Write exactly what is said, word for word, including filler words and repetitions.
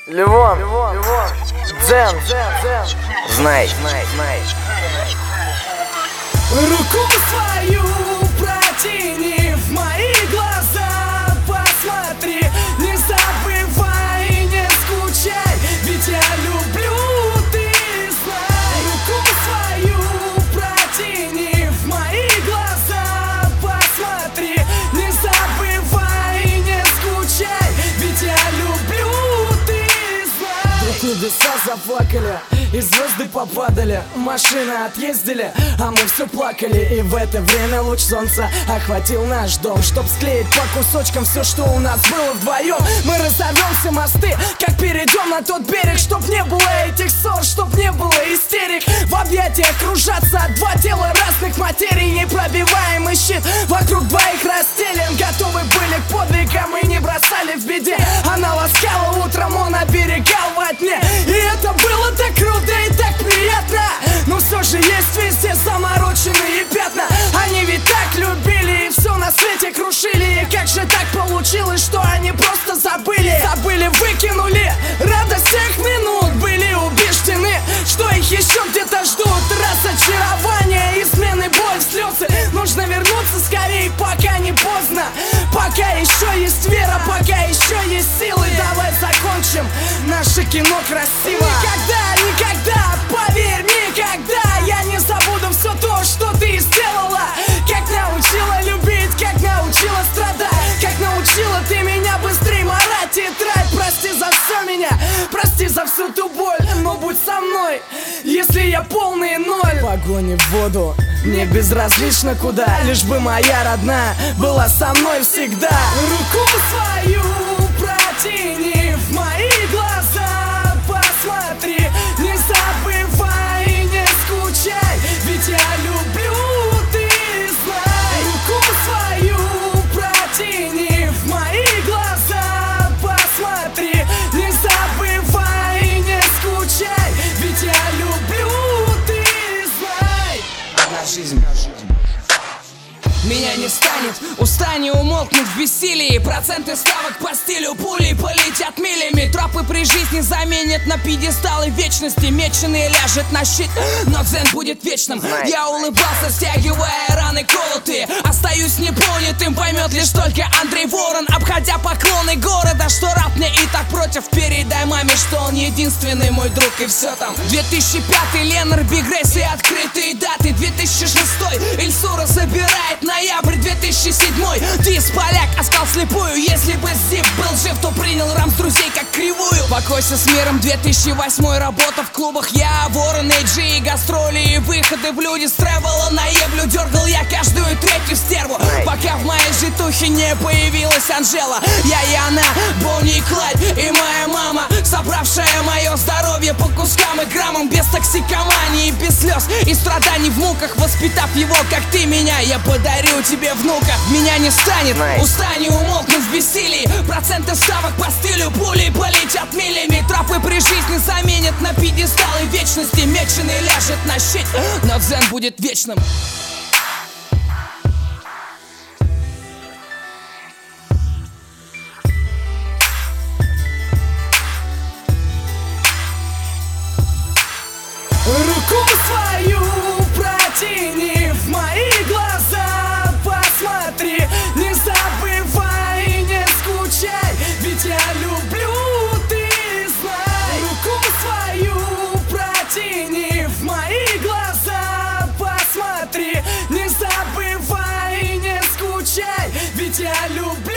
Левон, Дзен, знай, знай, знай. Руку свою протяни, в мои глаза посмотри. Не забывай и не скучай, ведь я люблю, ты знай. Руку свою протяни, в мои глаза посмотри. Не забывай и не скучай, ведь я люблю, ты знай. Вдруг небеса заплакали и звезды попадали, машины отъездили, а мы все плакали. И в это время луч солнца охватил наш дом, чтоб склеить по кусочкам все, что у нас было вдвоем. Мы разорвем все мосты, как перейдем на тот берег, чтоб не было этих ссор, чтоб не было истерик. В объятиях кружатся два тела разных материй, непробиваемый щит вокруг двоих расстелен. Готовы были к подвигам и не бросали в беде. Она ласкала утром, он оберегал во тьме. И это было так круто и так приятно, но все же есть везде замороченные пятна. Они ведь так любили и все на свете крушили. И как же так получилось, что они просто забыли? Забыли, выкинули радость тех минут. Были убеждены, что их еще где-то ждут разочарование, измены, боль, слезы. Нужно вернуться скорее, пока не поздно. Пока еще есть вера, пока еще есть силы. Давай закончим наше кино красиво. Никогда, никогда, поверь, никогда я не забуду все то, что ты сделала. Как научила любить, как научила страдать, как научила ты меня быстрее марать тетрадь. Прости за все меня, прости за всю ту боль, но будь со мной, если я полный ноль. Погони в воду, мне безразлично куда, лишь бы моя родная была со мной всегда. Руку свою протяни, в мои глаза посмотри. Не забывай и не скучай, ведь я люблю, ты знай. Руку свою протяни, в мои глаза посмотри. Не забывай и не скучай, ведь я люблю, ты знай. Одна жизнь. Меня не станет, устань умолкнуть в бессилии. Проценты ставок по стилю пули полетят милями. Тропы при жизни заменят на пьедесталы вечности. Меченый ляжет на щит, но дзен будет вечным. Я улыбался, стягивая раны колотые. Остаюсь непонятым, поймет лишь только Андрей Ворон. Обходя поклоны города, что раб мне и так против. Передай маме, что он единственный мой друг, и все там. две тысячи пятый, Ленар, Биг Рейс и открытые даты. две тысячи шестой, Ильсура собирает ноябрь две тысячи седьмой. Дис поляк, оскал слепую. Если бы Зип был жив, то принял Рамс друзей как кривую. Покойся с миром, две тысячи восьмой. Работа в клубах, я Ворон, Эйджи и гастроли и выходы в люди. С тревела на еблю дергал я каждую третью стерву, пока в моей житухе не появилась Анжела. Я и она, Бонни и Клайд, и моя мама, собравшая мое здоровье по кускам и граммам. Без токсикомании, без слез и страданий в муках. Воспитав его, как ты меня, я подарю тебе внука. Меня не станет, nice. Устань умолкнуть в бессилии. Проценты ставок по стилю пули полетят милями. Тропы при жизни заменят на пьедесталы вечности. Меченый ляжет на щит, но дзен будет вечным. Руку свою протяни, в мои глаза посмотри. Не забывай и не скучай, ведь я люблю, ты знай. Руку свою протяни, в мои глаза посмотри. Не забывай и не скучай, ведь я люблю.